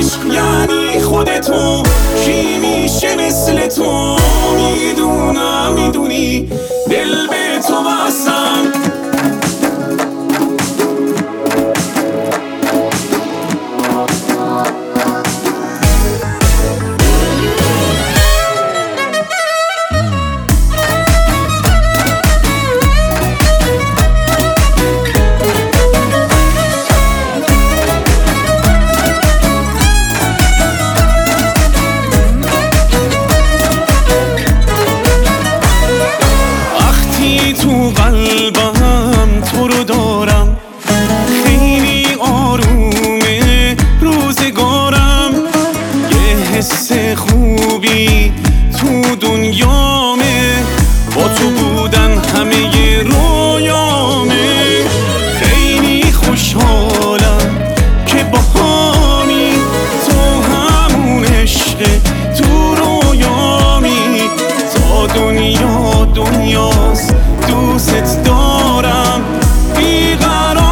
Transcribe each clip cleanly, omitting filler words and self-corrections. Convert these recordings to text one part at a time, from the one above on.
عشق یعنی خودتو، کی میشه مثل تو؟ میدونم میدونی دل به تو بستم. تو قلبم تو رو دارم، خیلی آرومه روزگارم، یه حس خوبی تو دنیامه، با تو بودن همه رویامه. خیلی خوشحالم که باهامی، تو همون عشق تو رویامی، تا دنیاست دوست دارم بیقرارم.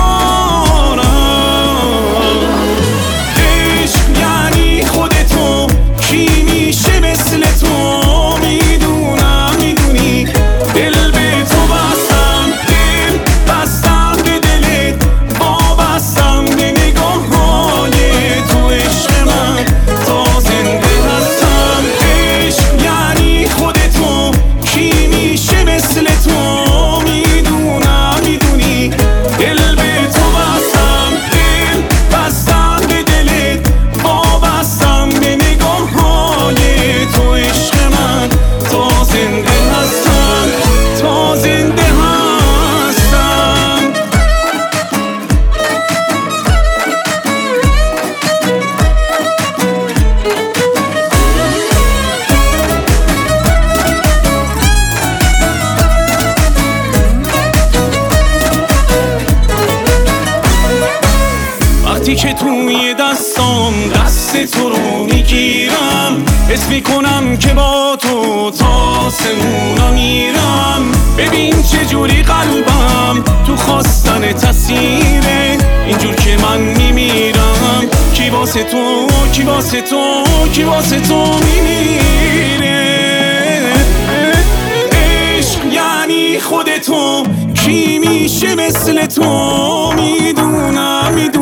عشق یعنی خودتو، کی میشه مثل تو؟ میدونم میدونی دل به تو بستم، دل بستم به دلت، وابستم به نگاه‌های تو. عشق من تا زنده هستم. عشق یعنی خودتو، کی میشه مثل تو؟ وقتی که توی دستام دست تو رو میگیرم، حس میکنم که با تو تا سمونا میرم. ببین چجوری قلبم تو خواستن تصیره، اینجور که من میمیرم. کی واسه تو، کی واسه تو، کی واسه تو میمیره؟ عشق یعنی خودتو، کی میشه مثل تو؟ میدونم